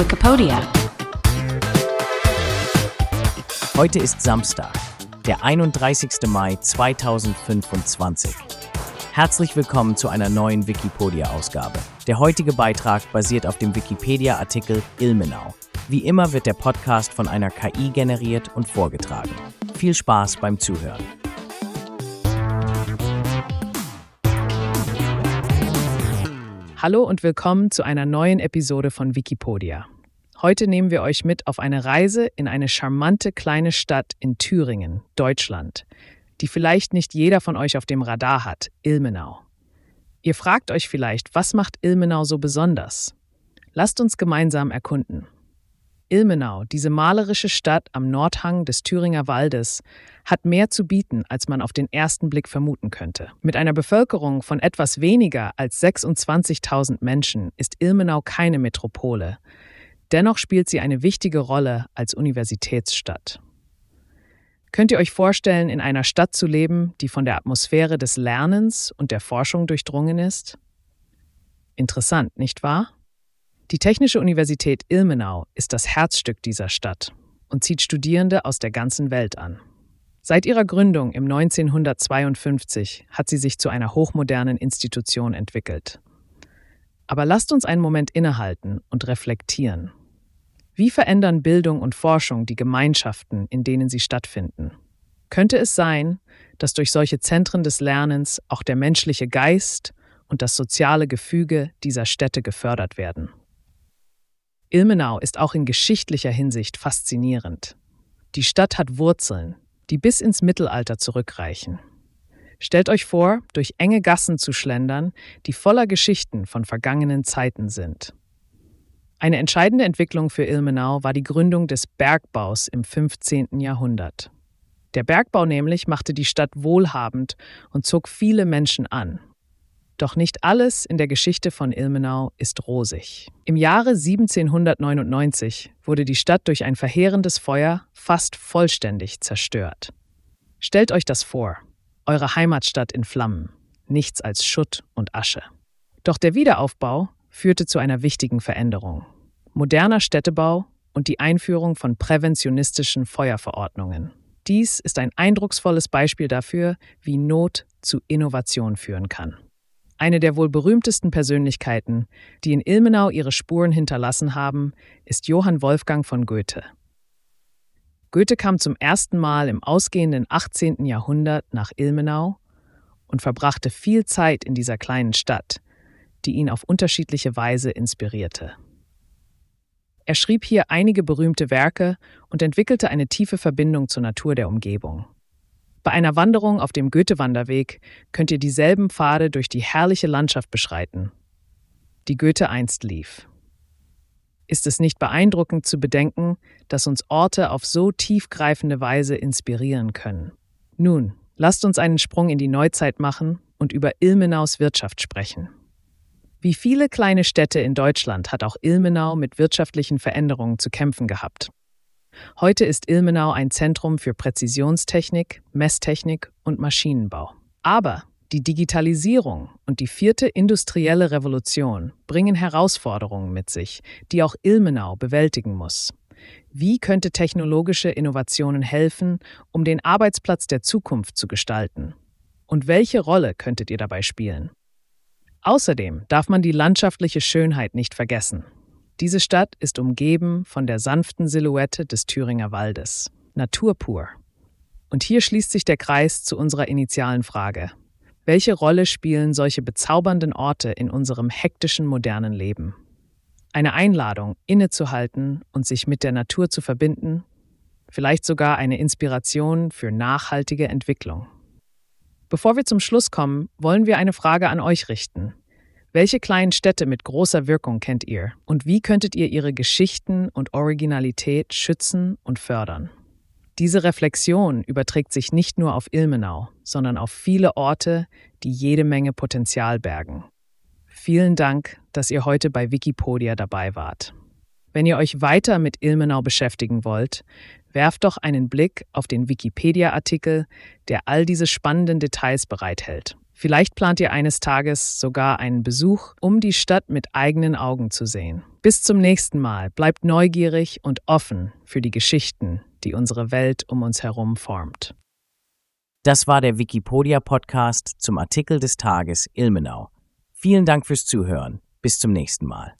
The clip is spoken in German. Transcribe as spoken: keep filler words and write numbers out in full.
Wikipedia. Heute ist Samstag, der einunddreißigster Mai zweitausendfünfundzwanzig. Herzlich willkommen zu einer neuen Wikipedia-Ausgabe. Der heutige Beitrag basiert auf dem Wikipedia-Artikel Ilmenau. Wie immer wird der Podcast von einer K I generiert und vorgetragen. Viel Spaß beim Zuhören. Hallo und willkommen zu einer neuen Episode von Wikipedia. Heute nehmen wir euch mit auf eine Reise in eine charmante kleine Stadt in Thüringen, Deutschland, die vielleicht nicht jeder von euch auf dem Radar hat, Ilmenau. Ihr fragt euch vielleicht, was macht Ilmenau so besonders? Lasst uns gemeinsam erkunden. Ilmenau, diese malerische Stadt am Nordhang des Thüringer Waldes, hat mehr zu bieten, als man auf den ersten Blick vermuten könnte. Mit einer Bevölkerung von etwas weniger als sechsundzwanzigtausend Menschen ist Ilmenau keine Metropole. Dennoch spielt sie eine wichtige Rolle als Universitätsstadt. Könnt ihr euch vorstellen, in einer Stadt zu leben, die von der Atmosphäre des Lernens und der Forschung durchdrungen ist? Interessant, nicht wahr? Die Technische Universität Ilmenau ist das Herzstück dieser Stadt und zieht Studierende aus der ganzen Welt an. Seit ihrer Gründung im neunzehnhundertzweiundfünfzig hat sie sich zu einer hochmodernen Institution entwickelt. Aber lasst uns einen Moment innehalten und reflektieren. Wie verändern Bildung und Forschung die Gemeinschaften, in denen sie stattfinden? Könnte es sein, dass durch solche Zentren des Lernens auch der menschliche Geist und das soziale Gefüge dieser Städte gefördert werden? Ilmenau ist auch in geschichtlicher Hinsicht faszinierend. Die Stadt hat Wurzeln, die bis ins Mittelalter zurückreichen. Stellt euch vor, durch enge Gassen zu schlendern, die voller Geschichten von vergangenen Zeiten sind. Eine entscheidende Entwicklung für Ilmenau war die Gründung des Bergbaus im fünfzehnten Jahrhundert. Der Bergbau nämlich machte die Stadt wohlhabend und zog viele Menschen an. Doch nicht alles in der Geschichte von Ilmenau ist rosig. Im Jahre siebzehnhundertneunundneunzig wurde die Stadt durch ein verheerendes Feuer fast vollständig zerstört. Stellt euch das vor, eure Heimatstadt in Flammen, nichts als Schutt und Asche. Doch der Wiederaufbau führte zu einer wichtigen Veränderung: moderner Städtebau und die Einführung von präventionistischen Feuerverordnungen. Dies ist ein eindrucksvolles Beispiel dafür, wie Not zu Innovation führen kann. Eine der wohl berühmtesten Persönlichkeiten, die in Ilmenau ihre Spuren hinterlassen haben, ist Johann Wolfgang von Goethe. Goethe kam zum ersten Mal im ausgehenden achtzehnten Jahrhundert nach Ilmenau und verbrachte viel Zeit in dieser kleinen Stadt, die ihn auf unterschiedliche Weise inspirierte. Er schrieb hier einige berühmte Werke und entwickelte eine tiefe Verbindung zur Natur der Umgebung. Bei einer Wanderung auf dem Goethe-Wanderweg könnt ihr dieselben Pfade durch die herrliche Landschaft beschreiten, die Goethe einst lief. Ist es nicht beeindruckend zu bedenken, dass uns Orte auf so tiefgreifende Weise inspirieren können? Nun, lasst uns einen Sprung in die Neuzeit machen und über Ilmenaus Wirtschaft sprechen. Wie viele kleine Städte in Deutschland hat auch Ilmenau mit wirtschaftlichen Veränderungen zu kämpfen gehabt. Heute ist Ilmenau ein Zentrum für Präzisionstechnik, Messtechnik und Maschinenbau. Aber die Digitalisierung und die vierte industrielle Revolution bringen Herausforderungen mit sich, die auch Ilmenau bewältigen muss. Wie könnte technologische Innovationen helfen, um den Arbeitsplatz der Zukunft zu gestalten? Und welche Rolle könntet ihr dabei spielen? Außerdem darf man die landschaftliche Schönheit nicht vergessen. Diese Stadt ist umgeben von der sanften Silhouette des Thüringer Waldes. Natur pur. Und hier schließt sich der Kreis zu unserer initialen Frage: Welche Rolle spielen solche bezaubernden Orte in unserem hektischen modernen Leben? Eine Einladung, innezuhalten und sich mit der Natur zu verbinden, vielleicht sogar eine Inspiration für nachhaltige Entwicklung. Bevor wir zum Schluss kommen, wollen wir eine Frage an euch richten. Welche kleinen Städte mit großer Wirkung kennt ihr und wie könntet ihr ihre Geschichten und Originalität schützen und fördern? Diese Reflexion überträgt sich nicht nur auf Ilmenau, sondern auf viele Orte, die jede Menge Potenzial bergen. Vielen Dank, dass ihr heute bei Wikipedia dabei wart. Wenn ihr euch weiter mit Ilmenau beschäftigen wollt, werft doch einen Blick auf den Wikipedia-Artikel, der all diese spannenden Details bereithält. Vielleicht plant ihr eines Tages sogar einen Besuch, um die Stadt mit eigenen Augen zu sehen. Bis zum nächsten Mal. Bleibt neugierig und offen für die Geschichten, die unsere Welt um uns herum formt. Das war der Wikipedia-Podcast zum Artikel des Tages Ilmenau. Vielen Dank fürs Zuhören. Bis zum nächsten Mal.